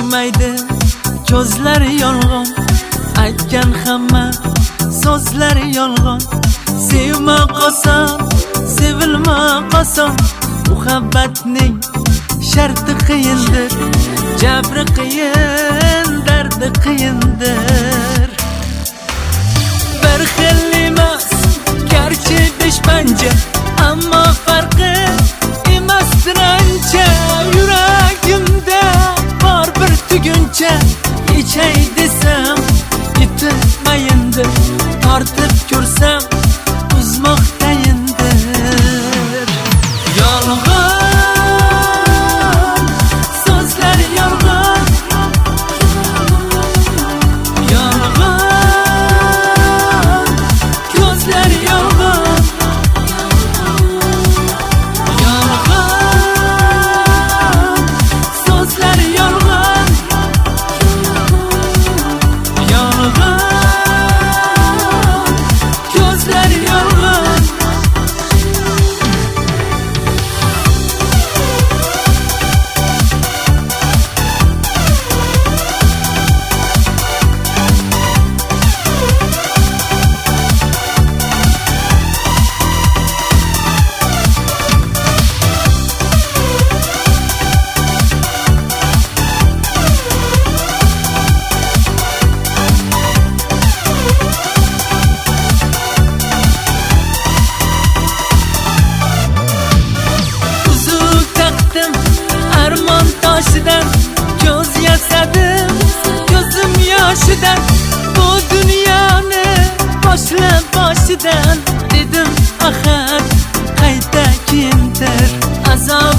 ko'rmaydi ko'zlari yolg'on, aytgan hamma so'zlari yolg'on. Sevma qoson, sevilma qoson, muhabbatning sharti qiyindir, jabri qiyin, dardi qiyindir. Bir xil emas, garchi besh panja, ammo farqi emasdir ancha. Yuragimda bor bir tuguncha, ichay desam yetilmayindir, tortib ko'rsam uzmoq tayindir. Yolg'on so'zlar yolg'on, yolg'on ko'zlar yolg'on, yolg'on so'zlar yolg'on, yolg'on ko'zlar yolg'on. Uzuk taqdim armon toshidan, ko'z yasadim ko'zim yoshidan. Bu dunyoni boshlab boshidan, dedim ahad qayta kiyintir, azob